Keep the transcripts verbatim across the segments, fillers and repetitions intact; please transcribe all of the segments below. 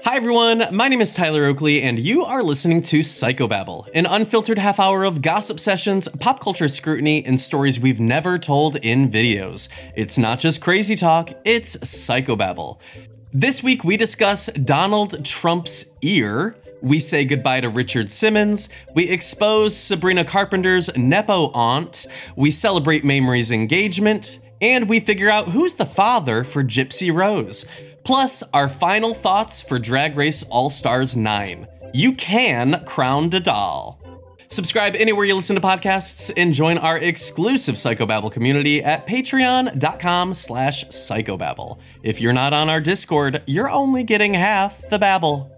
Hi everyone, my name is Tyler Oakley, and you are listening to Psychobabble, an unfiltered half hour of gossip sessions, pop culture scrutiny, and stories we've never told in videos. It's not just crazy talk, it's Psychobabble. This week we discuss Donald Trump's ear, we say goodbye to Richard Simmons, we expose Sabrina Carpenter's Nepo aunt, we celebrate Mamrie's engagement, and we figure out who's the father for Gypsy Rose. Plus, our final thoughts for Drag Race All-Stars nine. You can crown a doll. Subscribe anywhere you listen to podcasts and join our exclusive Psychobabble community at patreon.com slash psychobabble. If you're not on our Discord, you're only getting half the babble.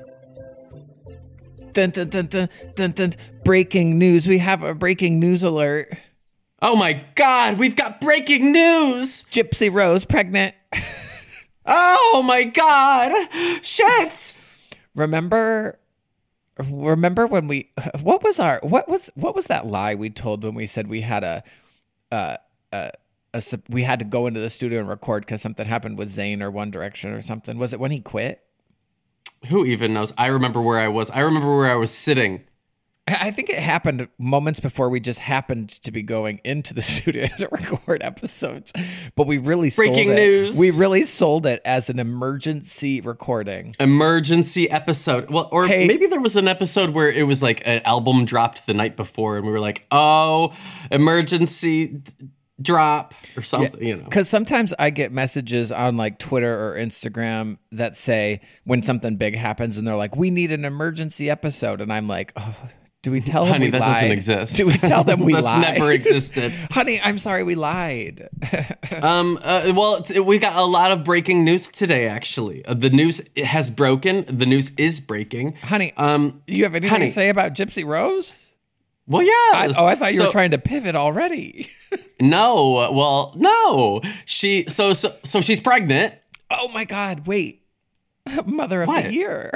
Dun, dun, dun, dun, dun, dun. Breaking news. We have a breaking news alert. Oh my god, we've got breaking news! Gypsy Rose pregnant. Oh my god! Shit! Remember remember when we what was our what was what was that lie we told when we said we had a uh a, a we had to go into the studio and record because something happened with Zayn or One Direction or something? Was it when he quit? Who even knows? I remember where I was. I remember where I was sitting. I think it happened moments before we just happened to be going into the studio to record episodes. But we really sold Breaking it. news. We really sold it as an emergency recording. Emergency episode. Well, or Hey. maybe there was an episode where it was like an album dropped the night before and we were like, oh, emergency d- drop or something, Yeah, you know. Because sometimes I get messages on like Twitter or Instagram that say when something big happens and they're like, we need an emergency episode. And I'm like, oh, do we tell them Honey, we that lied? doesn't exist. Do we tell them we That's lied? never existed. Honey, I'm sorry we lied. um. Uh, well, it's, we got a lot of breaking news today, actually. Uh, the news has broken. The news is breaking. Honey, Um. do you have anything honey. to say about Gypsy Rose? Well, yeah. I, oh, I thought you So- were trying to pivot already. No. Well, no. She. So. So. So she's pregnant. Oh my God, wait. Mother of What? the year.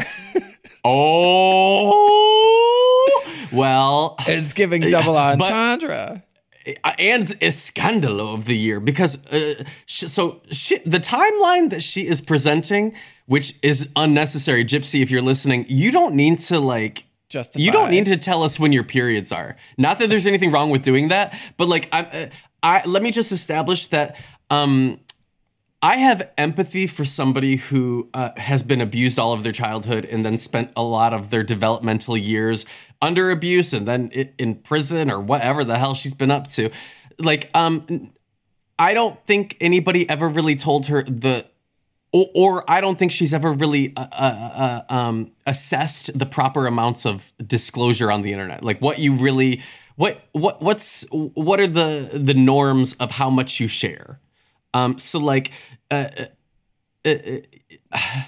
Oh. Well. It's giving double But- entendre. And a scandalo of the year because uh, sh- so she, the timeline that she is presenting, which is unnecessary, Gypsy, if you're listening, you don't need to like Justify. you don't need to tell us when your periods are. Not that there's anything wrong with doing that, but like I, uh, I let me just establish that um, I have empathy for somebody who uh, has been abused all of their childhood and then spent a lot of their developmental years under abuse and then i- in prison or whatever the hell she's been up to. Like, um, I don't think anybody ever really told her the, or, or I don't think she's ever really uh, uh, uh, um, assessed the proper amounts of disclosure on the internet. Like, what you really, what what what's what are the the norms of how much you share? Um, so like, uh, uh, uh,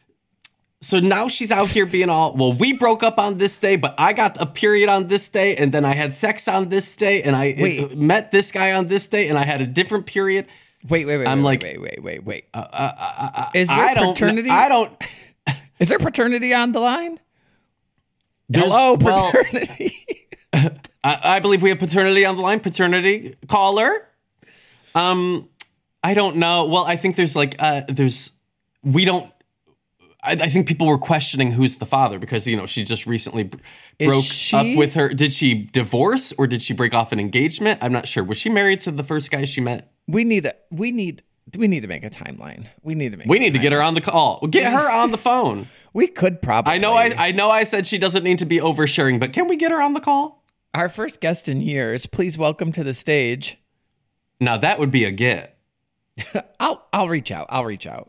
so now she's out here being all, well, we broke up on this day, but I got a period on this day, and then I had sex on this day, and I Wait. uh, met this guy on this day, and I had a different period. Wait, wait, wait. I'm wait, like- wait, wait, wait, wait. Uh, uh, uh, uh, Is there I don't, paternity? I don't. Is there paternity on the line? There's- Hello, well, paternity. I, I believe we have paternity on the line. Paternity caller. Um, I don't know. Well, I think there's like, uh, there's, we don't. I, I think people were questioning who's the father because, you know, she just recently b- Is broke she- up with her. Did she divorce or did she break off an engagement? I'm not sure. Was she married to the first guy she met? we need a, we need we need to make a timeline. We need to make. We a need to get her timeline. on the call. Get her on the phone. We could probably. I know. I I know. I said she doesn't need to be oversharing, but can we get her on the call? Our first guest in years. Please welcome to the stage. Now that would be a get. I'll I'll reach out. I'll reach out.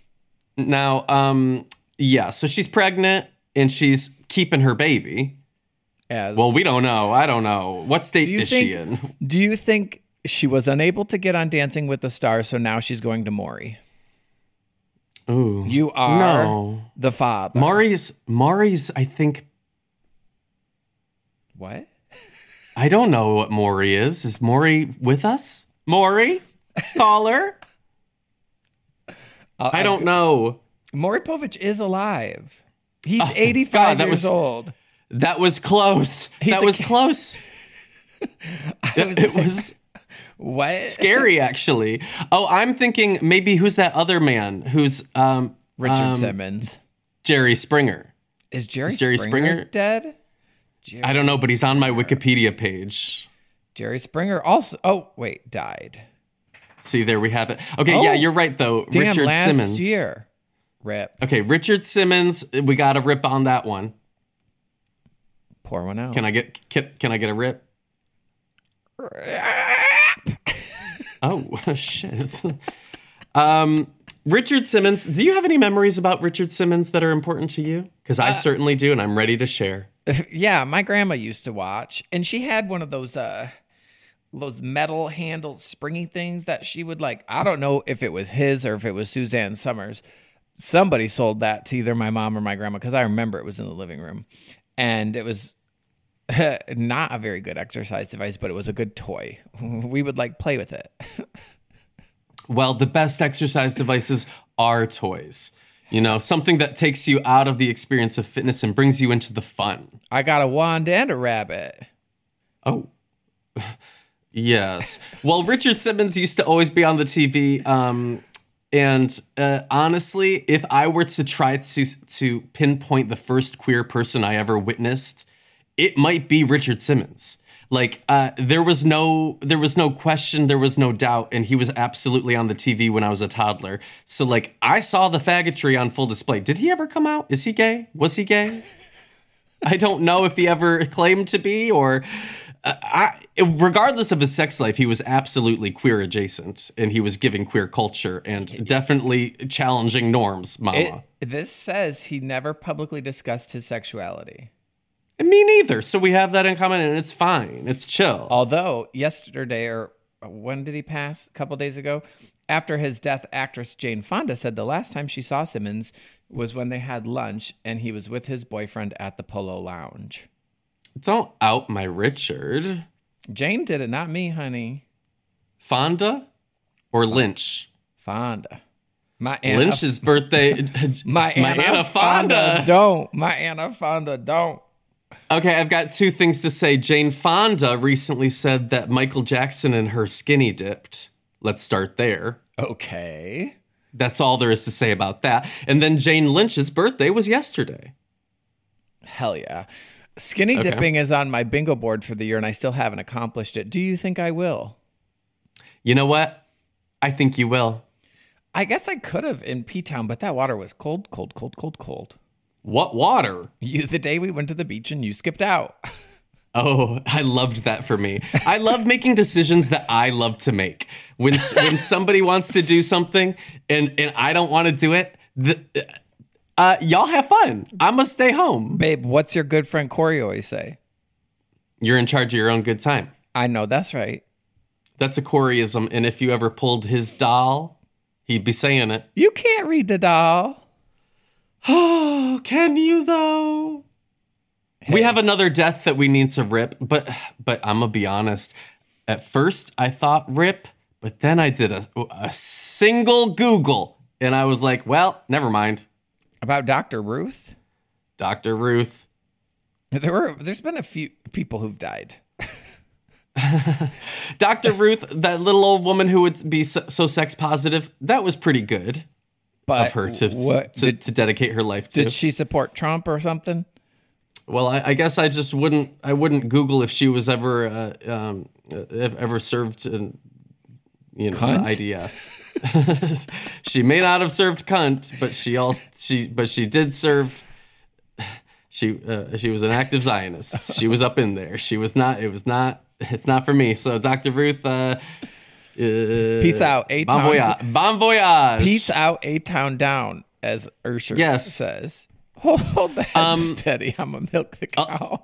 Now, um, yeah. So she's pregnant and she's keeping her baby. As Well, we don't know. I don't know. What state do you is think? she in? Do you think she was unable to get on Dancing with the Stars, so now she's going to Maury? Ooh, You are no. the father. Maury's. Maury's. I think. What? I don't know what Maury is. Is Maury with us? Maury, caller. I'll- I don't know. Maury Povich is alive. He's Oh, eighty-five God, that years was- old. That was close. He's that a was ki- close. I It, was it like, was what? scary, actually. Oh, I'm thinking maybe who's that other man who's um Richard um, Simmons. Jerry Springer. Is Jerry, Is Jerry Springer, Springer dead? Jerry I don't know, but he's on my Springer. Wikipedia page. Jerry Springer also. Oh wait, died. See, there we have it. Okay, Oh, yeah, you're right though. Damn, Richard last Simmons. year. Rip. Okay, Richard Simmons. We got a rip on that one. Pour one out. Can I get can, can I get a rip? Oh shit. um, Richard Simmons. Do you have any memories about Richard Simmons that are important to you? Because I Uh, certainly do, and I'm ready to share. Yeah, my grandma used to watch, and she had one of those uh those metal handled springy things that she would like. I don't know if it was his or if it was Suzanne Summers. Somebody sold that to either my mom or my grandma because I remember it was in the living room, and it was not a very good exercise device, but it was a good toy. We would like play with it. Well, the best exercise devices are toys. You know, something that takes you out of the experience of fitness and brings you into the fun. I got a wand and a rabbit. Oh, yes. Well, Richard Simmons used to always be on the T V. Um, and uh, honestly, if I were to try to to pinpoint the first queer person I ever witnessed, it might be Richard Simmons. Like uh, there was no there was no question, there was no doubt, and he was absolutely on the T V when I was a toddler. So like I saw the faggotry on full display. Did he ever come out? Is he gay? Was he gay? I don't know if he ever claimed to be, or uh, I, regardless of his sex life, he was absolutely queer adjacent, and he was giving queer culture and definitely challenging norms, mama. It, this says he never publicly discussed his sexuality. And me neither. So we have that in common, and it's fine. It's chill. Although yesterday, or when did he pass? A couple days ago, after his death, actress Jane Fonda said the last time she saw Simmons was when they had lunch, and he was with his boyfriend at the Polo Lounge. Don't out my Richard. Jane did it, not me, honey. Fonda or Lynch? Fonda. My Anna, Lynch's birthday. my Anna, Anna Fonda. Fonda don't. My Anna Fonda don't. Okay, I've got two things to say. Jane Fonda recently said that Michael Jackson and her skinny dipped. Let's start there. Okay. That's all there is to say about that. And then Jane Lynch's birthday was yesterday. Hell yeah. Skinny Okay. dipping is on my bingo board for the year, and I still haven't accomplished it. Do you think I will? You know what? I think you will. I guess I could have in P-Town, but that water was cold, cold, cold, cold, cold. What water? You, the day we went to the beach and you skipped out. Oh, I loved that for me. I love making decisions that I love to make. When when somebody wants to do something and, and I don't want to do it, the, uh, y'all have fun. I'm going to stay home. Babe, what's your good friend Corey always say? You're in charge of your own good time. I know, that's right. That's a Coreyism. And if you ever pulled his doll, he'd be saying it. You can't read the doll. Oh, can you though? We have another death that we need to rip, but but I'm gonna be honest. At first, I thought rip, but then I did a, a single Google, and I was like, well, never mind. About Doctor Ruth? Doctor Ruth. There were, there's been a few people who've died. Doctor Ruth, that little old woman who would be so, so sex positive, that was pretty good But of her to, what, to, did, to dedicate her life to. did she support Trump or something? Well, I, I guess I just wouldn't. I wouldn't Google if she was ever uh, um, uh, ever served, in, you know, the Cunt? I D F. She may not have served cunt, but she also she but she did serve. She uh, she was an active Zionist. She was up in there. She was not. It was not. It's not for me. So, Doctor Ruth. Uh, Peace out, A Bon town. voyage. Bon voyage. Peace out, A town down, as Ursher Yes. says. Hold, hold the head Um, steady. I'm gonna milk the cow.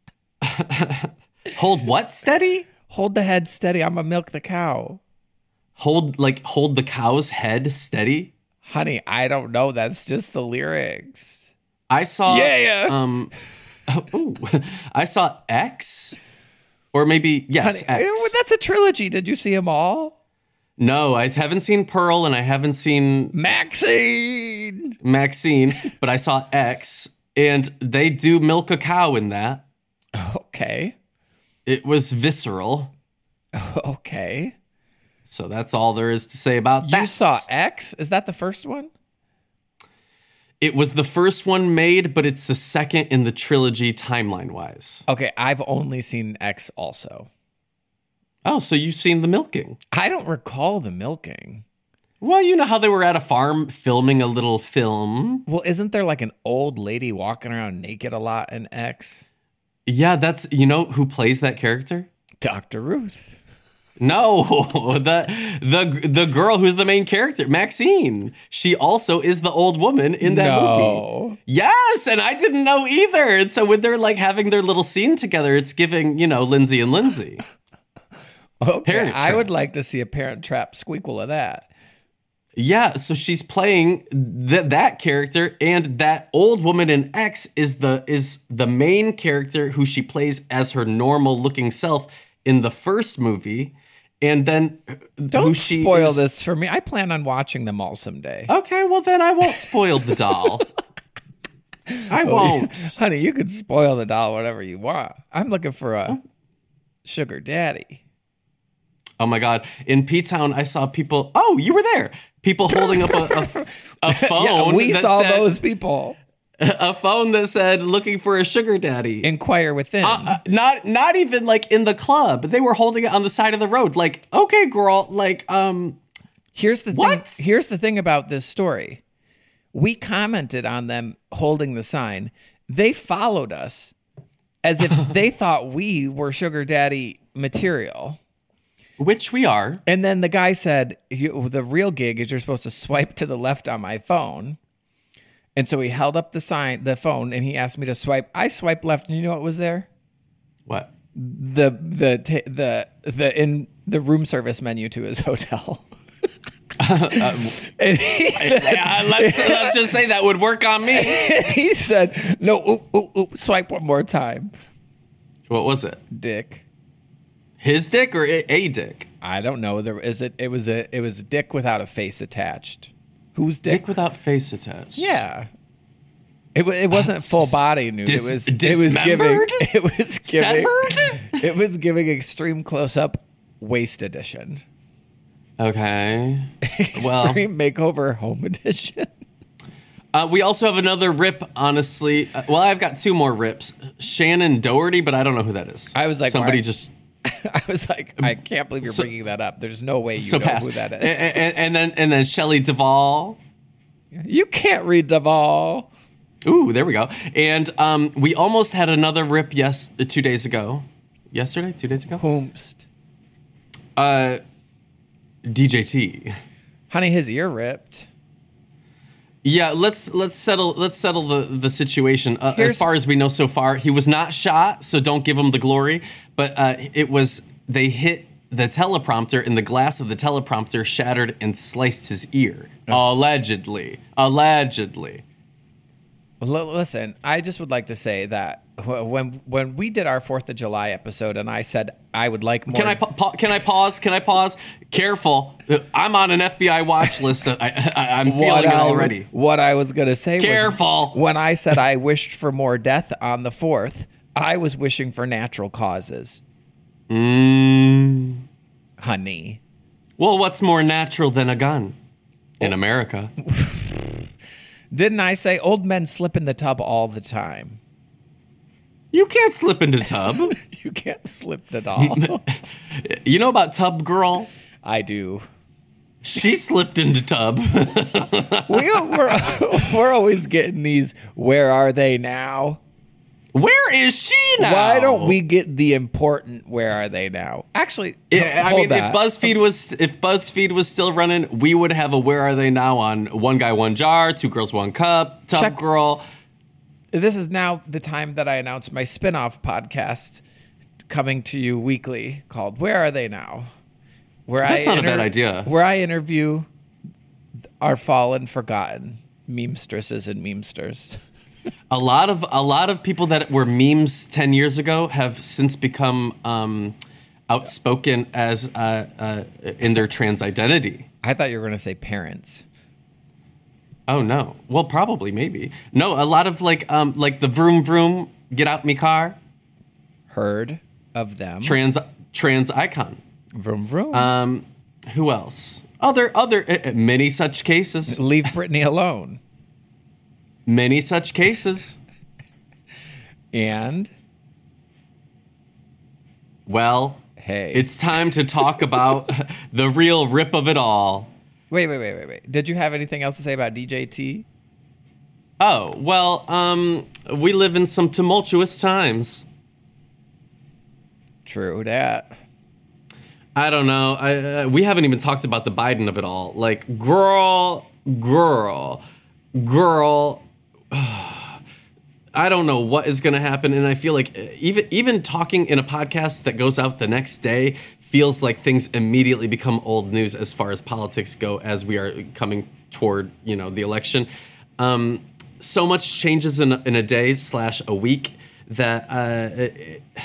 Hold what steady? Hold the head steady. I'm gonna milk the cow. Hold like hold the cow's head steady. Honey, I don't know. That's just the lyrics. I saw. Yeah. Um. Ooh, I saw X, or maybe yes, Honey, X. that's a trilogy. Did you see them all? No, I haven't seen Pearl, and I haven't seen Maxine. Maxine, but I saw X, and they do milk a cow in that. Okay. It was visceral, Okay. so that's all there is to say about that. You saw X? Is that the first one? It was the first one made, but it's the second in the trilogy timeline-wise. Okay, I've only seen X also. Oh, so you've seen The Milking. I don't recall The Milking. Well, you know how they were at a farm filming a little film. Well, isn't there like an old lady walking around naked a lot in X? Yeah, that's, you know who plays that character? Doctor Ruth. No, the the the girl who's the main character, Maxine. She also is the old woman in that no. movie. Yes, and I didn't know either. And so when they're like having their little scene together, it's giving, you know, Lindsay and Lindsay. Okay, Parent I Trap. would like to see a Parent Trap squeakle of that. Yeah, so she's playing th- that character, and that old woman in X is the is the main character who she plays as her normal looking self in the first movie. And then Don't who she spoil is, this for me. I plan on watching them all someday. Okay, well then I won't spoil the doll. I won't. Honey, you could spoil the doll whatever you want. I'm looking for a sugar daddy. Oh my God. In P-Town, I saw people. Oh, you were there. People holding up a, a, a phone. Yeah, we that saw said, those people. A phone that said looking for a sugar daddy. Inquire within. Uh, uh, not not even like in the club. They were holding it on the side of the road. Like, okay, girl, like, um, here's the what? thing. Here's the thing about this story. We commented on them holding the sign. They followed us as if they thought we were sugar daddy material. Which we are. And then the guy said, you, the real gig is you're supposed to swipe to the left on my phone. And so he held up the sign, the phone, and he asked me to swipe. I swiped left, and you know what was there? What? The the ta- the the in the room service menu to his hotel. uh, and he said, uh, let's, let's just say that would work on me. he said, "No, oop, oop, oop, swipe one more time." What was it? Dick. His dick or a, a dick? I don't know. There is it. It was a. It was a dick without a face attached. Whose dick? Dick without face attached. Yeah. It wa- it wasn't full body nude. Dis- it was it was giving dismembered? it was giving Severed? it was giving extreme close up waist edition. Okay. Well, Extreme makeover home edition. uh, we also have another rip, honestly. Uh, well, I've got two more rips. Shannon Doherty, but I don't know who that is. I was like, somebody why- just I was like, I can't believe you're So- bringing that up. There's no way you so know pass. who that is. And, and, and then and then Shelley Duvall. You can't read Duvall. Ooh, there we go. And um, we almost had another rip. Yes, uh, two days ago. Yesterday, two days ago. Whomst. Uh, D J T. Honey, his ear ripped. Yeah, let's let's settle let's settle the the situation. Uh, Here's- as far as we know so far, he was not shot, so don't give him the glory. But uh, it was they hit the teleprompter, and the glass of the teleprompter shattered and sliced his ear. Allegedly, allegedly. L- listen, I just would like to say that wh- when when we did our Fourth of July episode, and I said I would like more. Can I pa- pa- can I pause? Can I pause? Careful, I'm on an F B I watch list. I, I, I'm What feeling it I- already. What I was gonna say Careful. was when I said I wished for more death on the fourth, I was wishing for natural causes, Mm. honey. Well, what's more natural than a gun in America? Didn't I say old men slip in the tub all the time? You can't slip into tub. You can't slip at all. You know about Tub Girl? I do. She slipped into tub. We, we're, we're always getting these, where are they now? Where is she now? Why don't we get the important, where are they now? Actually, Yeah, I hold mean, that. if BuzzFeed was if BuzzFeed was still running, we would have a "Where Are They Now" on One Guy, One Jar, Two Girls, One Cup, Tub Check- Girl. This is now the time that I announce my spin-off podcast coming to you weekly called Where Are They Now? Where That's I not a bad idea. Where I interview our fallen, forgotten memestresses and memesters. A lot of a lot of people that were memes ten years ago have since become um, outspoken as uh, uh, in their trans identity. I thought you were going to say parents. Oh no. Well, probably, maybe. No, a lot of like um like the vroom vroom get out me car Heard of them. trans trans icon. Vroom vroom. Um, who else? Other other uh, uh, many such cases. Leave Britney alone. Many such cases. And well, hey, it's time to talk about the real rip of it all. wait, wait, wait, wait, wait. Did you have anything else to say about D J T? Oh, well, um, we live in some tumultuous times. True that. I don't know. I, uh, we haven't even talked about the Biden of it all. Like, girl, girl, girl. I don't know what is going to happen, and I feel like even even talking in a podcast that goes out the next day feels like things immediately become old news as far as politics go as we are coming toward, you know, the election. Um, so much changes in a, in a day slash a week that uh,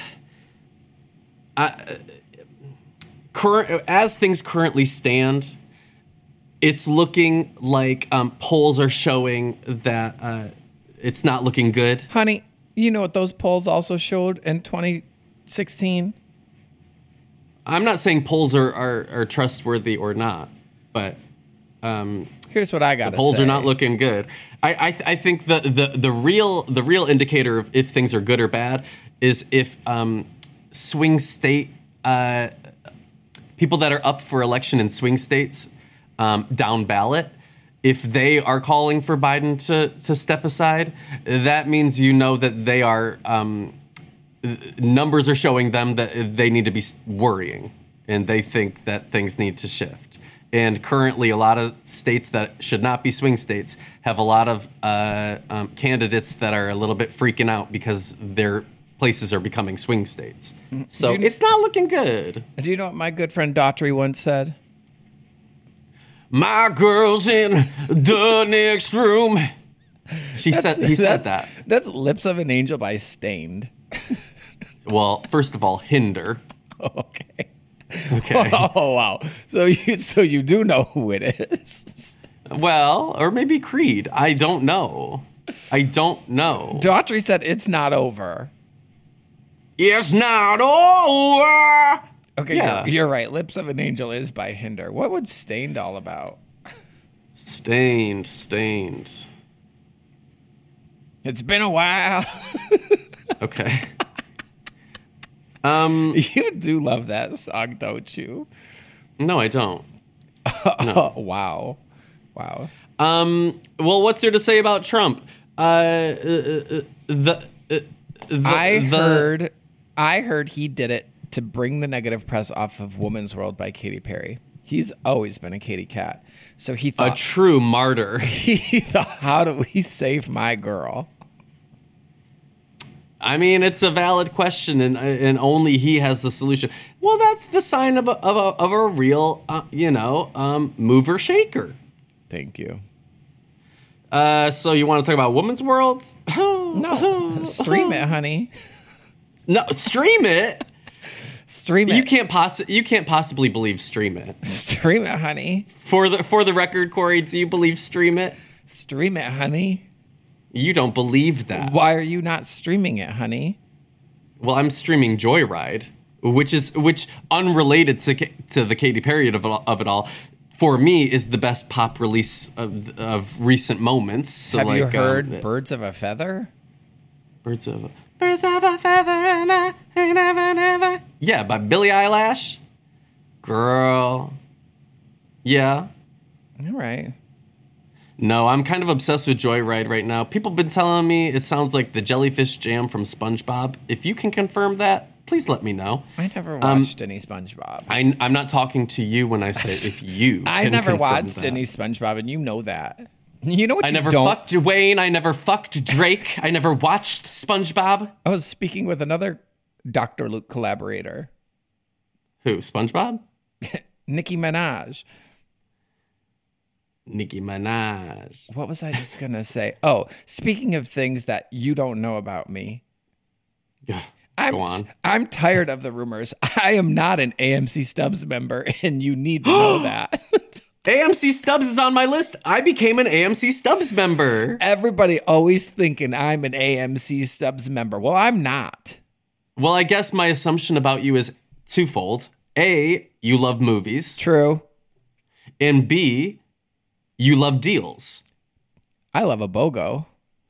I, current as things currently stand, it's looking like um, polls are showing that. Uh, It's not looking good. Honey, you know what those polls also showed in twenty sixteen? I'm not saying polls are, are, are trustworthy or not, but um, Here's what I got to say. polls are not looking good. I I, th- I think the, the the real the real indicator of if things are good or bad is if um, swing state uh, people that are up for election in swing states um, down ballot. If they are calling for Biden to, to step aside, that means you know that they are, um, numbers are showing them that they need to be worrying and they think that things need to shift. And currently, a lot of states that should not be swing states have a lot of uh, um, candidates that are a little bit freaking out because their places are becoming swing states. So you, it's not looking good. Do you know what my good friend Daughtry once said? My girl's in the next room. She said he said that. That's Lips of an Angel by Stained. Well, first of all, Hinder. Okay. Okay. Oh wow. So you so you do know who it is. Well, or maybe Creed. I don't know. I don't know. Daughtry said it's not over. It's not over. Okay, Yeah. you're, you're right. Lips of an Angel is by Hinder. What would Stained all about? Stained, stained. It's been a while. Okay. Um. You do love that song, don't you? No, I don't. No. Wow. Wow. Um. Well, what's there to say about Trump? Uh. uh, uh the. Uh, the. I the, heard. I heard he did it to bring the negative press off of Woman's World by Katy Perry. He's always been a Katy cat. So he thought... A true martyr. He thought, how do we save my girl? I mean, it's a valid question, and and only he has the solution. Well, that's the sign of a, of a, of a real, uh, you know, um, mover shaker. Thank you. Uh, so you want to talk about Woman's World? No. Stream it, honey. No, stream it. Stream it. You can't possi- You can't possibly believe stream it. Stream it, honey. For the for the record, Corey, do you believe stream it? Stream it, honey. You don't believe that. Why are you not streaming it, honey? Well, I'm streaming Joyride, which is which unrelated to to the Katy Perry of it all, of it all. For me, is the best pop release of of recent moments. So Have like, you heard um, Birds of a Feather? Birds of a Birds of a Feather and I ain't never never. Yeah, by Billie Eilish. Girl. Yeah. All right. No, I'm kind of obsessed with Joyride right now. People have been telling me it sounds like the jellyfish jam from SpongeBob. If you can confirm that, please let me know. I never Um, watched any SpongeBob. I, I'm not talking to you when I say if you. I can never confirm watched that. any SpongeBob, and you know that. You know what I you never don't? fucked Wayne. I never fucked Drake. I never watched SpongeBob. I was speaking with another Doctor Luke collaborator, Who? SpongeBob? Nicki Minaj. Nicki Minaj. What was I just going to say? Oh, speaking of things that you don't know about me. Yeah, I'm, go on. I'm tired of the rumors. I am not an A M C Stubbs member, and you need to know that. A M C Stubbs is on my list. I became an A M C Stubbs member. Everybody always thinking I'm an A M C Stubbs member. Well, I'm not. Well, I guess my assumption about you is twofold. A, you love movies. True. And B, you love deals. I love a BOGO.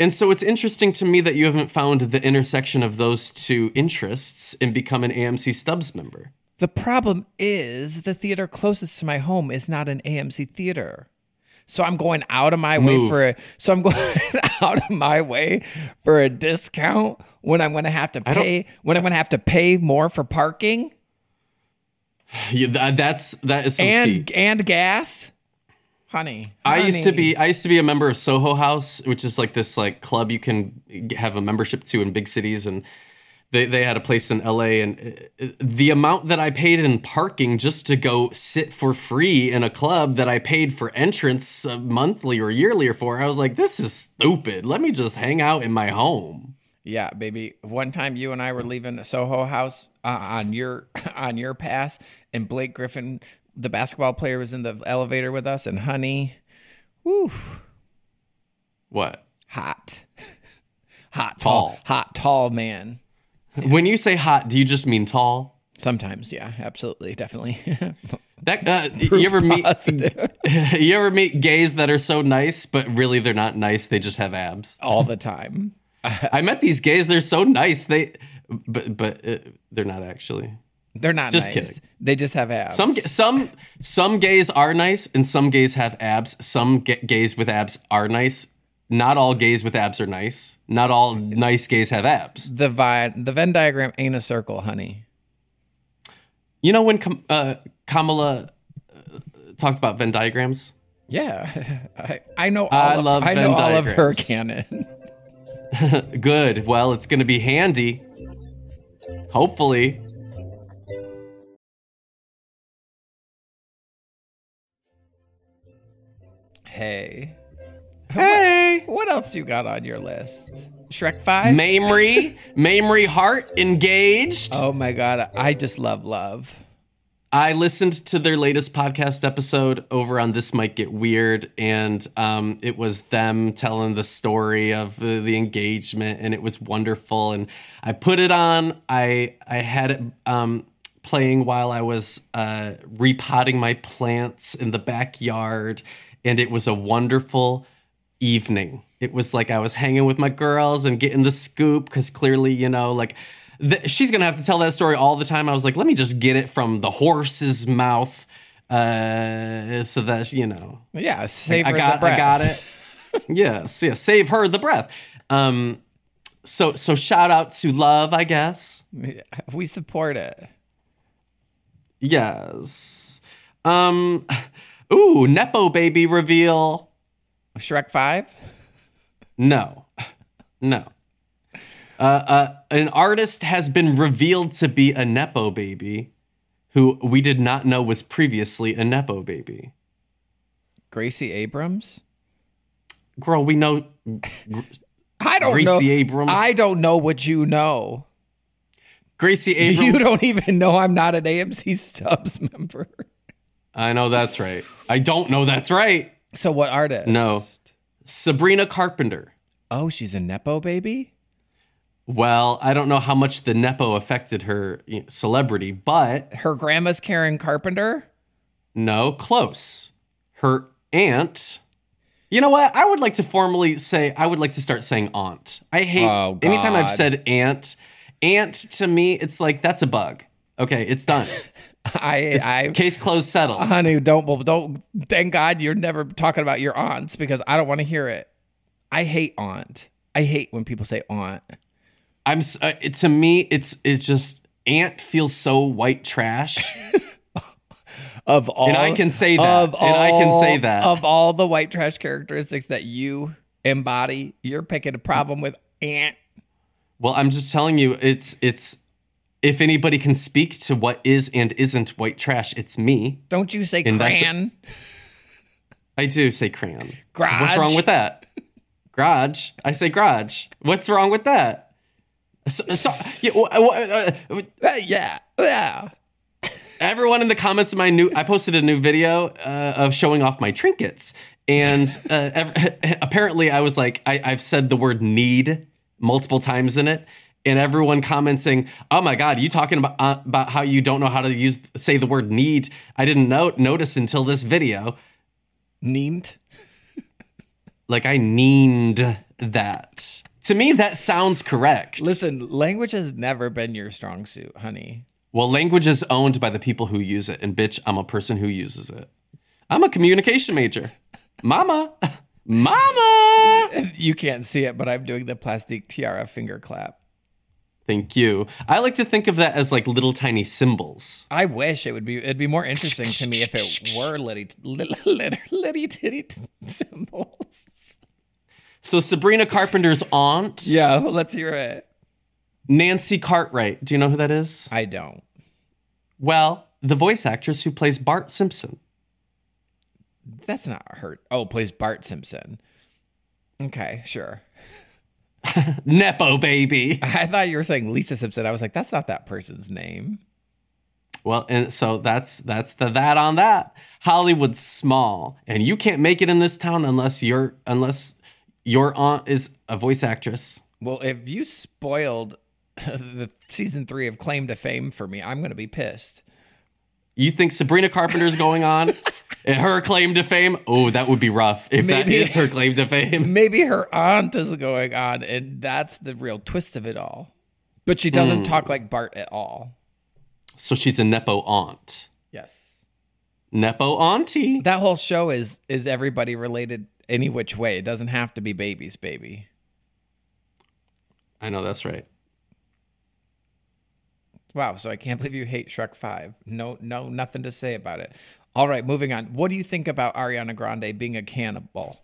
And so it's interesting to me that you haven't found the intersection of those two interests and become an A M C Stubbs member. The problem is the theater closest to my home is not an A M C theater. So I'm going out of my Move. way for a, so I'm going out of my way for a discount when I'm going to have to pay when I'm going to have to pay more for parking Yeah, that, that's that is some and tea. and gas. Honey, I used to honey. be I used to be a member of Soho House, which is like this like club you can have a membership to in big cities, and they they had a place in L A, and the amount that I paid in parking just to go sit for free in a club that I paid for entrance uh, monthly or yearly or for, I was like, this is stupid. Let me just hang out in my home. Yeah, baby. One time you and I were leaving the Soho House uh, on your on your pass, and Blake Griffin, the basketball player, was in the elevator with us, and honey, whew, What? hot, hot, Tall. tall, hot, tall man. When you say hot, do you just mean tall? Sometimes, yeah, absolutely, definitely. That uh, you ever meet Positive. you ever meet gays that are so nice, but really they're not nice. They just have abs. All the time. I met these gays. They're so nice. They, but but uh, they're not actually. They're not Just nice. kidding. They just have abs. Some ga- some some gays are nice, and some gays have abs. Some ga- gays with abs are nice. Not all gays with abs are nice. Not all nice gays have abs. the vi- the Venn diagram ain't a circle, honey. You know when Kam- uh, Kamala uh, talked about Venn diagrams? Yeah, I, I know. All I of, love I Venn know all of her diagrams. canon. Good. Well, it's going to be handy. Hopefully. Hey, Hey. what else you got on your list? Shrek five? Mamrie, Mamrie Hart engaged. Oh my god, I just love love. I listened to their latest podcast episode over on This Might Get Weird, and um, it was them telling the story of the, the engagement, and it was wonderful. And I put it on. I I had it um, playing while I was uh, repotting my plants in the backyard, and it was a wonderful evening. It was like I was hanging with my girls and getting the scoop, because clearly, you know, like, th- she's gonna have to tell that story all the time. I was like, let me just get it from the horse's mouth, uh, so that, you know, Yeah, savor I got, the breath. I got it. Yes, yeah, save her the breath. Um, so, so shout out to Love, I guess. We support it. Yes. Um, ooh, Nepo baby reveal. Shrek five? No, no. Uh, uh, an artist has been revealed to be a Nepo baby who we did not know was previously a Nepo baby. Gracie Abrams? Girl, we know I don't Gracie know. Abrams. I don't know what you know. Gracie Abrams. You don't even know I'm not an A M C Stubbs member. I know that's right. I don't know that's right. So what artist? No. Sabrina Carpenter. Oh, she's a Nepo baby? Well, I don't know how much the Nepo affected her you know, celebrity, but Her grandma's Karen Carpenter? no, close. Her aunt. You know what? I would like to formally say, I would like to start saying aunt. I hate, Oh, anytime I've God. said aunt, aunt to me, it's like, that's a bug. Okay, it's done. I, It's I, case closed, settled. honey, don't, well, don't, thank God you're never talking about your aunts because I don't want to hear it. I hate aunt. I hate when people say aunt. I'm, s- uh, it, to me, it's, it's just, aunt feels so white trash. Of all, And I can say that. Of And I can say all- that. Of all the white trash characteristics that you embody, you're picking a problem with aunt. Well, I'm just telling you, it's, it's, if anybody can speak to what is and isn't white trash, it's me. Don't you say And that's- crayon? I do say crayon. Garage. What's wrong with that? Garage. I say garage. What's wrong with that? So, so, yeah, wh- wh- uh, Uh, yeah, yeah. everyone in the comments of my new, I posted a new video uh, of showing off my trinkets, and uh, ev- apparently I was like, I, I've said the word need multiple times in it, and everyone commenting, "Oh my God, you talking about uh, about how you don't know how to use say the word need? I didn't know notice until this video." Neemed. Like I need that. To me, that sounds correct. Listen, language has never been your strong suit, honey. Well, language is owned by the people who use it. And bitch, I'm a person who uses it. I'm a communication major. Mama. Mama. You can't see it, but I'm doing the plastic tiara finger clap. Thank you. I like to think of that as like little tiny symbols. I wish it would be. It'd be more interesting to me if it were litty, litty, litty, litty titty symbols. So Sabrina Carpenter's aunt. Yeah, let's hear it. Nancy Cartwright. Do you know who that is? I don't. Well, the voice actress who plays Bart Simpson. That's not her. Oh, plays Bart Simpson. Okay, sure. Nepo baby. I thought you were saying Lisa Simpson. I was like, that's not that person's name. Well, and so that's that's the that on that. Hollywood's small, and you can't make it in this town unless you're unless your aunt is a voice actress. Well, if you spoiled the season three of Claim to Fame for me, I'm going to be pissed. You think Sabrina Carpenter's going on and her claim to fame? Oh, that would be rough if Maybe. that is her claim to fame. Maybe her aunt is going on, and that's the real twist of it all. But she doesn't Mm. talk like Bart at all. So she's a Nepo aunt. Yes. Nepo auntie. That whole show is is everybody related any which way. It doesn't have to be babies, baby. I know, that's right. Wow, so I can't believe you hate Shrek five. No, no, nothing to say about it. All right, moving on. What do you think about Ariana Grande being a cannibal?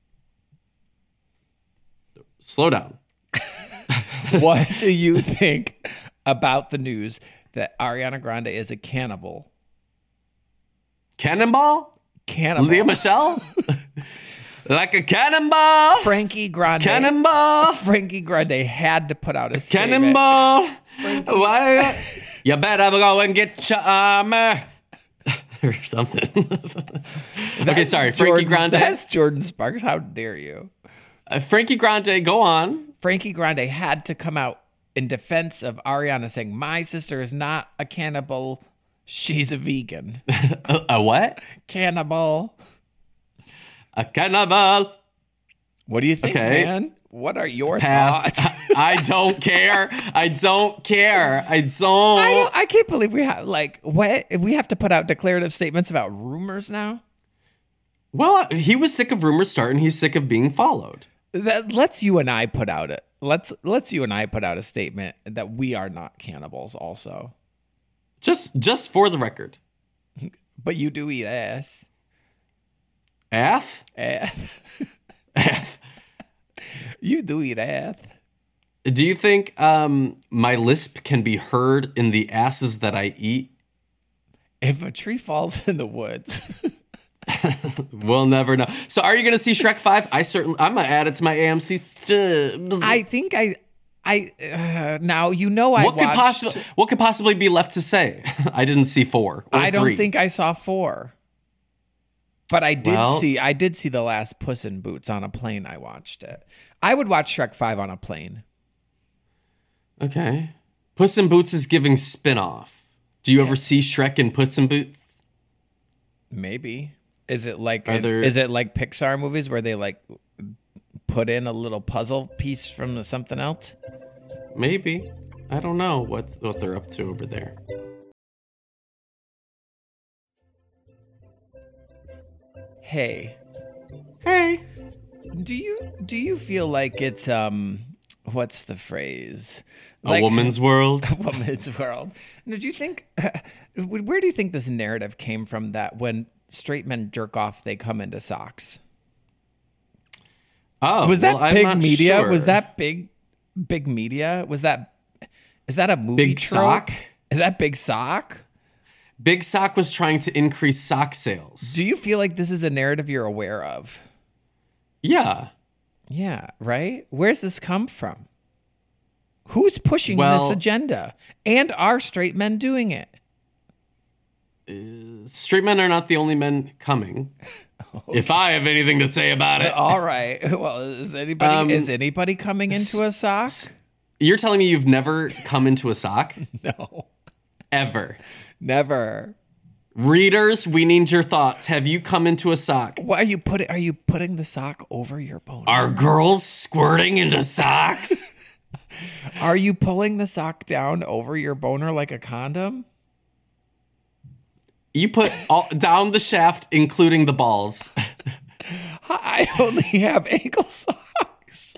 Slow down. What do you think about the news that Ariana Grande is a cannibal? Cannonball? Cannibal. Leah Michelle? Like a cannonball? Frankie Grande. Cannonball? Frankie Grande had to put out a statement. Cannonball? Why? You better go and get your armor. Or something. Okay, That's sorry. Frankie Jordan- Grande. That's Jordan Sparks. How dare you? Uh, Frankie Grande, go on. Frankie Grande had to come out in defense of Ariana, saying, my sister is not a cannibal. She's a vegan. a, a what? Cannibal. A cannibal. What do you think, Okay. man? What are your Pass. thoughts? I don't care. I don't care. I don't. I don't. I can't believe we have like what we have to put out declarative statements about rumors now. Well, he was sick of rumors starting. He's sick of being followed. That let's you and I put out it. Let's let's you and I put out a statement that we are not cannibals. Also, Just, just for the record. but you do eat ass. Ath? Ass. Ath. You do eat ass. Do you think um, my lisp can be heard in the asses that I eat? If a tree falls in the woods. We'll never know. So, are you going to see Shrek five? I certainly. I'm going to add it to my A M C stubs. I think I, I uh, now you know I what could watched. possibly what could possibly be left to say? I didn't see four. Or I don't three. think I saw four, but I did Well- see. I did see the last Puss in Boots on a plane. I watched it. I would watch Shrek five on a plane. Okay. Puss in Boots is giving spin-off. Do you ever see Shrek and Puss in Boots? Maybe. Is it like Are an- there- is it like Pixar movies where they like put in a little puzzle piece from the something else? Maybe. I don't know what what they're up to over there. Hey, Hey. do you do you feel like it's um what's the phrase? A Like- woman's world. woman's world. Now, do you think where do you think this narrative came from that when straight men jerk off they come into socks? Oh, Was that well, I'm big not media? sure. Was that big big media? Was that is that a movie Big trope? Sock? Is that Big Sock? Big Sock was trying to increase sock sales. Do you feel like this is a narrative you're aware of? Yeah. Yeah, right? Where's this come from? Who's pushing Well- this agenda? And are straight men doing it? Straight men are not the only men coming. If I have anything to say about it. All right. Well, is anybody Um, is anybody coming into a sock? You're telling me you've never come into a sock? No. Ever. Never. Readers, we need your thoughts. Have you come into a sock? Why are you putting? Are you putting the sock over your boner? Are girls squirting into socks? Are you pulling the sock down over your boner like a condom? You put all, down the shaft, including the balls. I only have ankle socks.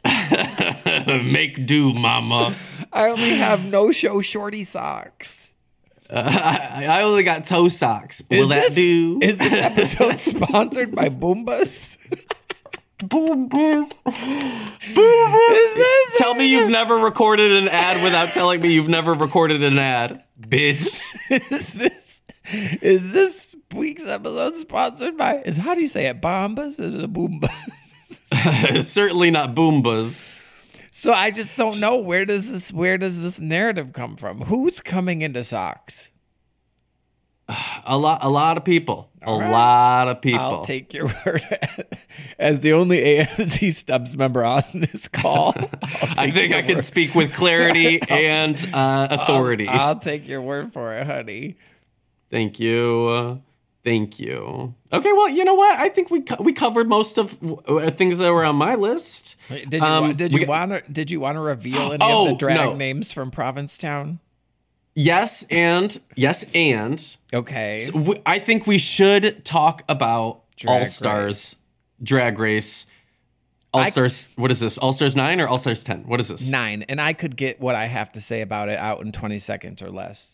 Make do, mama. I only have no-show shorty socks. Uh, I, I only got toe socks. Will Is that this, do? Is this episode sponsored by Boombas? Boombas. Boombas. Tell me you've never recorded an ad without telling me you've never recorded an ad, bitch. Is this is this week's episode sponsored by? Is how do you say it? Bombas? Is it a Boombas? It's certainly not Boombas. So I just don't know where does this where does this narrative come from? Who's coming into socks? A lot, a lot of people. All a right. lot of people. I'll take your word as the only A M C Stubbs member on this call. I think I can word. speak with clarity and uh, authority. I'll, I'll take your word for it, honey. Thank you. Thank you. Okay, well, you know what? I think we co- we covered most of uh, things that were on my list. Did you Um, did we you got- want to did you want to reveal any Oh, of the drag no. names from Provincetown? Yes, and yes, and Okay. w- I think we should talk about Drag All Stars, Drag Race, All Stars. What is this? All Stars nine or All Stars ten? What is this? Nine, and I could get what I have to say about it out in twenty seconds or less.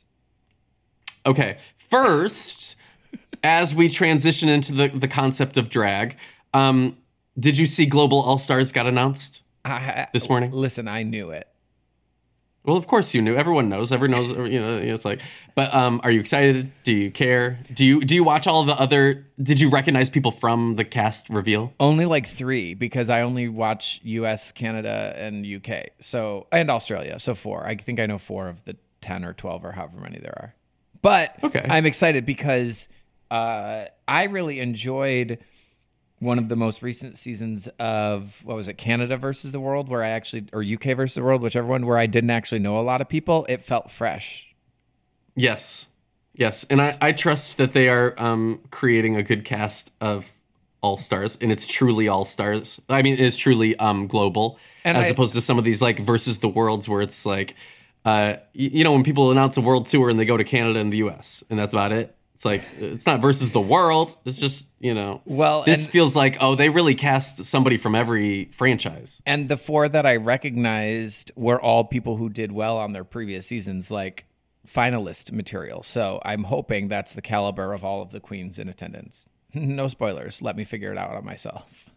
Okay, first, as we transition into the the concept of drag, um, did you see Global All Stars got announced I, this morning? Listen, I knew it. Well, of course you knew. Everyone knows. Everyone knows. You know, it's like. But um, are you excited? Do you care? Do you do you watch all the other? Did you recognize people from the cast reveal? Only like three because I only watch U S, Canada, and U K. So and Australia. So four. I think I know four of the ten or twelve or however many there are. But Okay. I'm excited because uh, I really enjoyed one of the most recent seasons of what was it, Canada versus the World, where I actually or U K versus the World, whichever one, where I didn't actually know a lot of people. It felt fresh. Yes, yes, and I, I trust that they are um, creating a good cast of All Stars, and it's truly All Stars. I mean, it is truly um, global, And as I- opposed to some of these like versus the worlds where it's like, uh, you, you know, when people announce a world tour and they go to Canada and the U S and that's about it. It's like it's not versus the world. It's just you know. Well, this and- feels like oh they really cast somebody from every franchise. And the four that I recognized were all people who did well on their previous seasons, like finalist material. So I'm hoping that's the caliber of all of the queens in attendance. No spoilers. Let me figure it out on myself.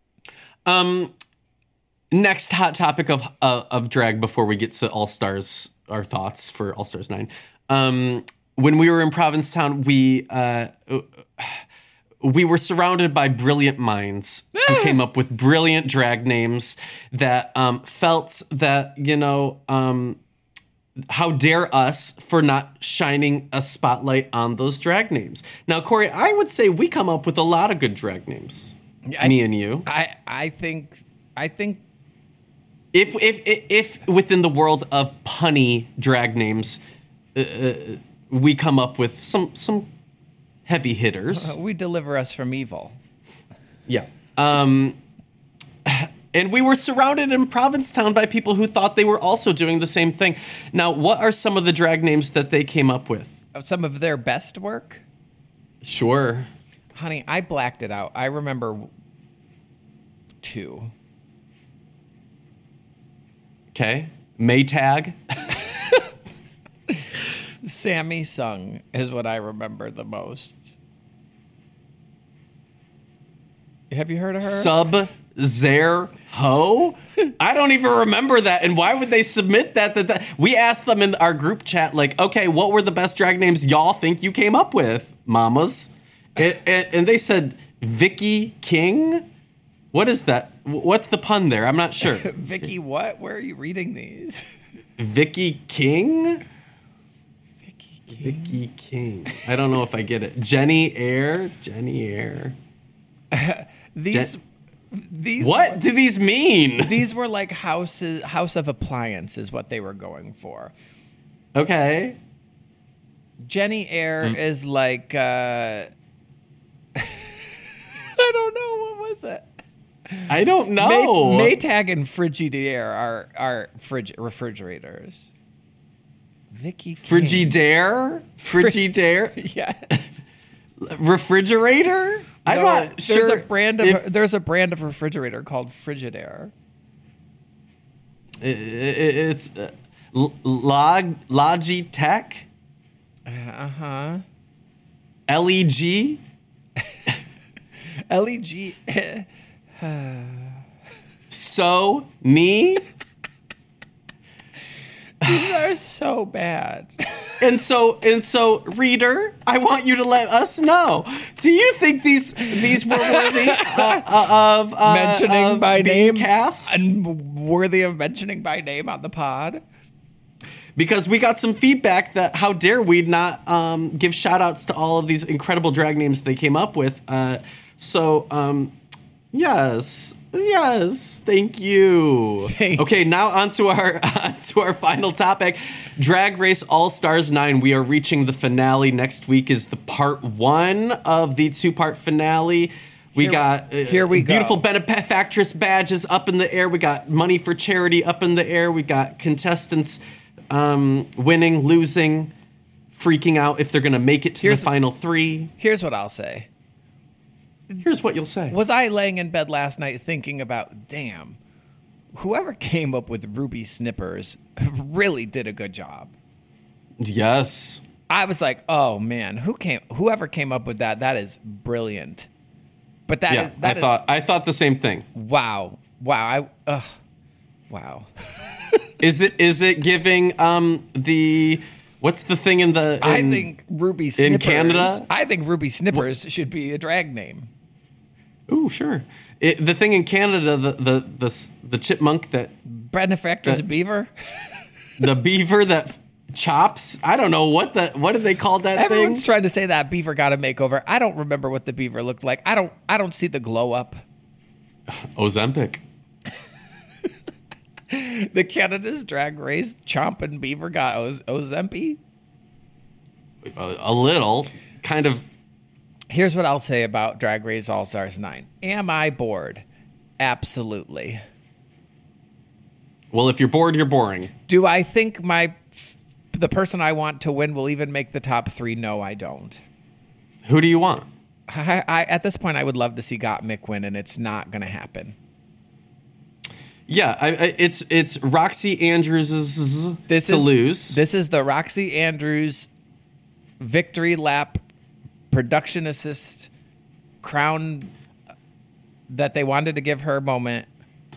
Um, next hot topic of uh, of drag before we get to All Stars, our thoughts for All Stars nine. Um, when we were in Provincetown, we uh, we were surrounded by brilliant minds who came up with brilliant drag names that um, felt that you know. Um, How dare us for not shining a spotlight on those drag names? Now, Corey, I would say we come up with a lot of good drag names. I- Me and you. I I think I think If if if, if within the world of punny drag names, uh, uh, we come up with some some heavy hitters. uh, we deliver us from evil. Yeah. Um, and we were surrounded in Provincetown by people who thought they were also doing the same thing. Now, what are some of the drag names that they came up with? Some of their best work, Sure. honey. I blacked it out. I remember two. Okay. Maytag. Sammy Sung is what I remember the most. Have you heard of her? Sub Zare Ho? I don't even remember that. And why would they submit that, that? That we asked them in our group chat, like, okay, what were the best drag names y'all think you came up with, mamas? And, and, and they said Vicky King. What is that? What's the pun there? I'm not sure. Vicky, what? Where are you reading these? Vicky King? Vicky. Vicky King. I don't know if I get it. Jenny Air? Jenny Air. These, Jen- these. What do these mean? These were like houses, house of appliance is what they were going for. Okay. Jenny Air Mm. is like uh I don't know, what was it? I don't know. May- Maytag and Frigidaire are are frig- refrigerators. Vicky King. Frigidaire? Frigidaire? Yes. Refrigerator? I'm No, not there's sure. a brand of if- there's a brand of refrigerator called Frigidaire. I- I- it's uh, L- Log Logitech, Uh huh. L E G. L E G. So me. These are so bad. And so and so, reader, I want you to let us know. Do you think these these were worthy uh, uh, of uh, Mentioning of by being name cast? and worthy of mentioning by name on the pod. Because we got some feedback that how dare we not um, give shout outs to all of these incredible drag names they came up with. Uh, so, um, yes, yes, thank you. Thank okay, now on to our, on to our final topic. Drag Race All-Stars nine. We are reaching the finale. Next week is the part one of the two-part finale. We Here- got uh, here we go. beautiful benefactress badges up in the air. We got money for charity up in the air. We got contestants um, winning, losing, freaking out if they're going to make it to Here's- the final three. Here's what I'll say. Here's what you'll say. Was I laying in bed last night thinking about, damn, whoever came up with Ruby Snippers really did a good job. Yes. I was like, oh man, who came whoever came up with that, that is brilliant. But that Yeah, is that I is- thought I thought the same thing. wow. Wow. I ugh, wow. Is it is it giving um the what's the thing in the I in- think Ruby Snippers in Canada? I think Ruby Snippers should be a drag name. Ooh, sure. It, the thing in Canada, the the the, s- the chipmunk that Benefactors That- Beaver. the beaver that chops. I don't know what the what did they call that Everyone's thing? trying to say that beaver got a makeover. I don't remember what the beaver looked like. I don't I don't see the glow up. Ozempic. The Canada's Drag Race chomping beaver got Oz- Ozempi. A, a little, kind of. Here's what I'll say about Drag Race All Stars nine. Am I bored? Absolutely. Well, if you're bored, you're boring. Do I think my the person I want to win will even make the top three? No, I don't. Who do you want? I, I at this point I would love to see Gottmik win, and it's not going to happen. Yeah, I, I, it's it's Roxy Andrews' This to is lose. This is the Roxy Andrews victory lap production assist crown that they wanted to give her moment.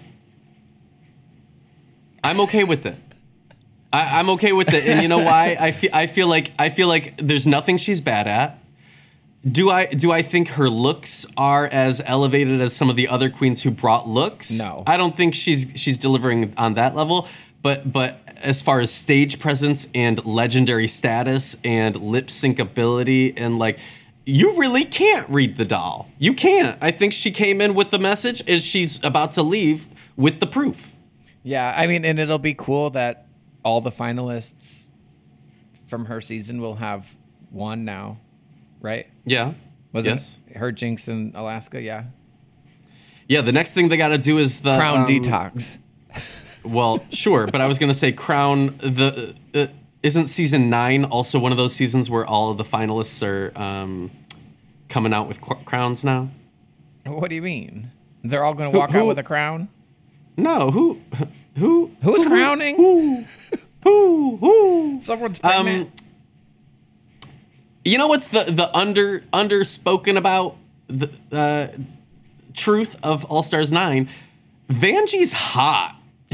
I'm okay with it. I, I'm okay with it, and you know why? I feel I feel like I feel like there's nothing she's bad at. Do I do I think her looks are as elevated as some of the other queens who brought looks? No. I don't think she's she's delivering on that level. But but as far as stage presence and legendary status and lip sync ability and like, you really can't read the doll. You can't. I think she came in with the message, and she's about to leave with the proof. Yeah, I mean, and it'll be cool that all the finalists from her season will have one now, right? Yeah. Was yes. it her Jinx in Alaska? Yeah. Yeah, the next thing they got to do is the Crown um, Detox. Well, sure, but I was going to say Crown. The uh, isn't season nine also one of those seasons where all of the finalists are um, coming out with qu- crowns now? What do you mean? They're all going to Who- walk who- out with a crown? No, who, who, Who's who- crowning? Who, who, who? Someone's pregnant. Um, you know what's the the under underspoken about the uh, truth of All Stars nine? Vanjie's hot.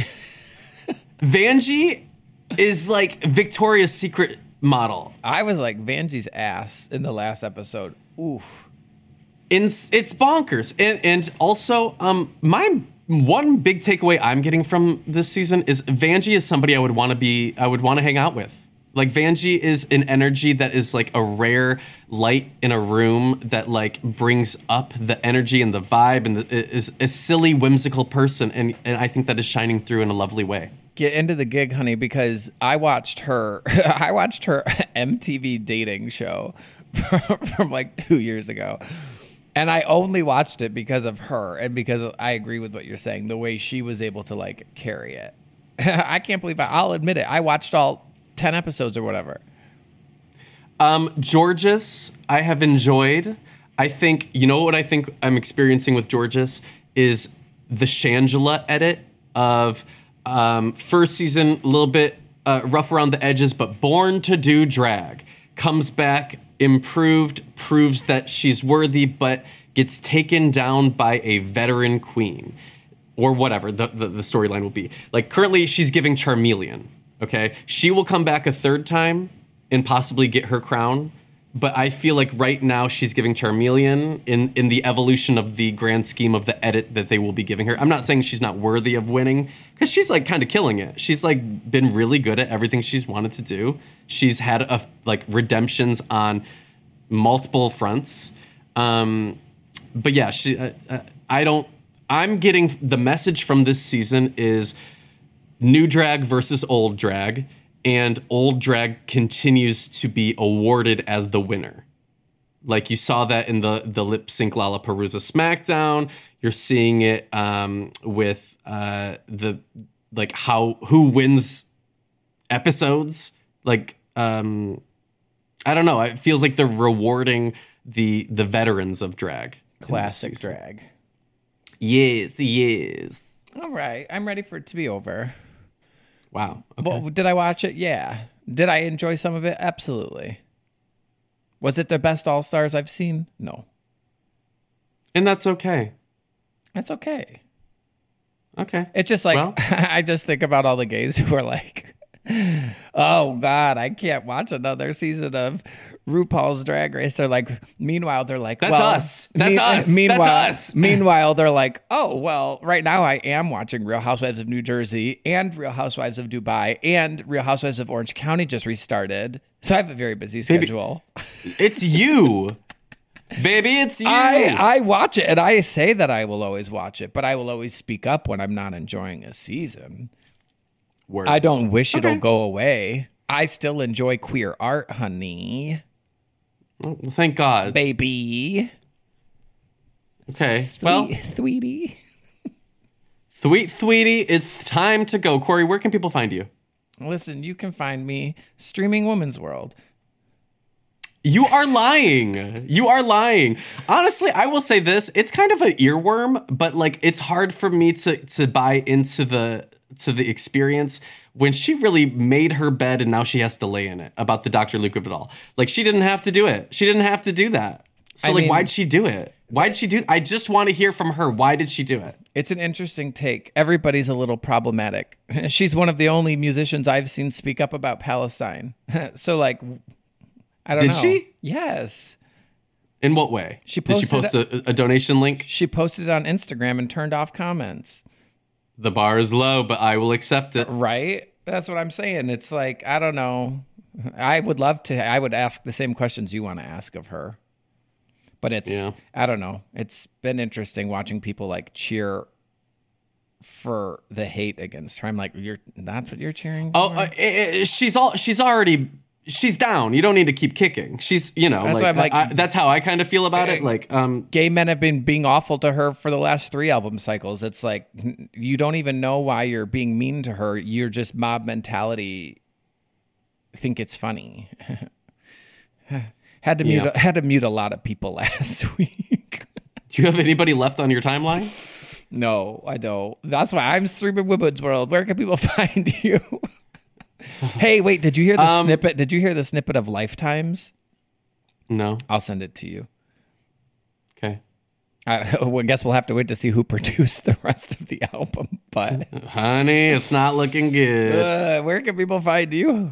Vanjie is like Victoria's Secret model. I was like Vanjie's ass in the last episode. Oof. It's, it's bonkers. And, and also, um, my one big takeaway I'm getting from this season is Vanjie is somebody I would want to be, I would want to hang out with. Like Vanjie is an energy that is like a rare light in a room that like brings up the energy and the vibe, and the, is a silly, whimsical person, and and I think that is shining through in a lovely way. Get into the gig, honey, because I watched her. I watched her M T V dating show from, from like two years ago, and I only watched it because of her and because I agree with what you're saying. The way she was able to like carry it, I can't believe I, I'll admit it. I watched all ten episodes or whatever. Um, Georges, I have enjoyed. I think you know what I think I'm experiencing with Georges is the Shangela edit of. Um, first season, a little bit uh, rough around the edges, but born to do drag. Comes back, improved, proves that she's worthy, but gets taken down by a veteran queen. Or whatever the, the, the storyline will be. Like, currently, she's giving Charmeleon, okay? She will come back a third time and possibly get her crown. But I feel like right now she's giving Charmeleon in, in the evolution of the grand scheme of the edit that they will be giving her. I'm not saying she's not worthy of winning, because she's like kind of killing it. She's like been really good at everything she's wanted to do. She's had a, like redemptions on multiple fronts. Um, but yeah, she. Uh, uh, I don't. I'm getting the message from this season is new drag versus old drag. And old drag continues to be awarded as the winner. Like you saw that in the, the lip sync Lollapalooza SmackDown. You're seeing it um, with uh, the like how who wins episodes. Like um, I don't know. It feels like they're rewarding the the veterans of drag. Classic drag. Yes, yes. All right, I'm ready for it to be over. Wow. Okay. Well, did I watch it? Yeah. Did I enjoy some of it? Absolutely. Was it the best All Stars I've seen? No. And that's okay. That's okay. Okay. It's just like, Well, I just think about all the gays who are like, oh God, I can't watch another season of RuPaul's Drag Race. They're like, meanwhile, they're like, that's well, us. That's me- us. Meanwhile, That's us. meanwhile, they're like, oh, well, right now I am watching Real Housewives of New Jersey and Real Housewives of Dubai and Real Housewives of Orange County just restarted. So I have a very busy schedule. Baby, it's you. Baby, it's you. I, I watch it, and I say that I will always watch it, but I will always speak up when I'm not enjoying a season. Word. I don't wish Okay. it'll go away. I still enjoy queer art, honey. Well, thank God. Baby. Okay. Sweet, Well, sweetie. sweet, sweetie, it's time to go. Corey, where can people find you? Listen, you can find me streaming Woman's World. You are lying. You are lying. Honestly, I will say this. It's kind of an earworm, but like it's hard for me to to buy into the to the experience when she really made her bed and now she has to lay in it about the Doctor Luke of it all. Like she didn't have to do it. She didn't have to do that. So I like mean- why'd she do it? Why'd she do I just want to hear from her. Why did she do it? It's an interesting take. Everybody's a little problematic. She's one of the only musicians I've seen speak up about Palestine. So like, I don't Did know. she? Yes. In what way? She Did she posted post a, a donation link? She posted it on Instagram and turned off comments. The bar is low, but I will accept it. Right? That's what I'm saying. It's like, I don't know. I would love to, I would ask the same questions you want to ask of her. But it's, Yeah. I don't know. It's been interesting watching people like cheer for the hate against her. I'm like, you're, that's what you're cheering for? Oh, uh, i- i- she's all she's already she's down. You don't need to keep kicking. She's, you know, That's like, why I'm like- I, I- that's how I kind of feel about it. Like, um, Gay men have been being awful to her for the last three album cycles. It's like, you don't even know why you're being mean to her. You're just mob mentality. Think it's funny. Had to mute, Yeah. had to mute a lot of people last week. do you have anybody left on your timeline? No, I don't. That's why I'm streaming Women's World. Where can people find you? Hey, wait, did you hear the Um, snippet? Did you hear the snippet of Lifetimes? No. I'll send it to you. Okay. I, well, I guess we'll have to wait to see who produced the rest of the album. But Honey, it's not looking good. uh, where can people find you?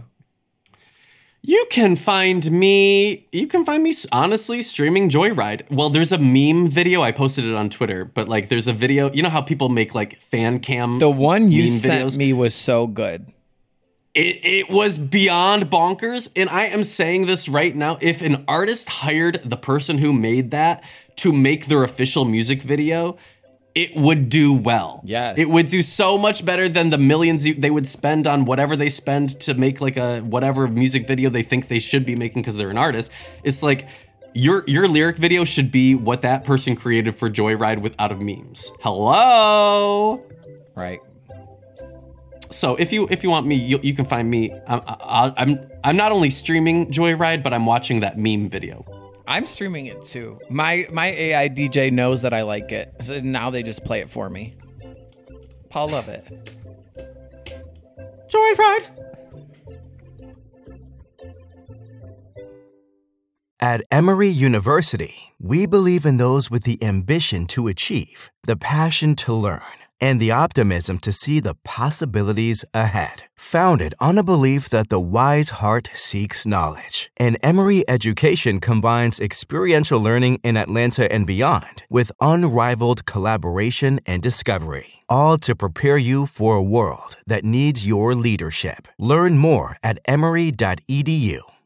You can find me, you can find me honestly streaming Joyride. Well, there's a meme video. I posted it on Twitter, but like there's a video. You know how people make like fan cam The one you meme sent videos? me was so good. It, it was beyond bonkers. And I am saying this right now. If an artist hired the person who made that to make their official music video, it would do well. Yes. It would do so much better than the millions they would spend on whatever they spend to make like a whatever music video they think they should be making because they're an artist. It's like your your lyric video should be what that person created for Joyride with out of memes. Hello. Right. So if you if you want me, you, you can find me. I'm, I'm I'm not only streaming Joyride, but I'm watching that meme video. I'm streaming it too. My my A I D J knows that I like it, so now they just play it for me. Paul love it. Joyride. At Emory University, we believe in those with the ambition to achieve, the passion to learn, and the optimism to see the possibilities ahead. Founded on a belief that the wise heart seeks knowledge, and Emory Education combines experiential learning in Atlanta and beyond with unrivaled collaboration and discovery, all to prepare you for a world that needs your leadership. Learn more at emory dot e d u.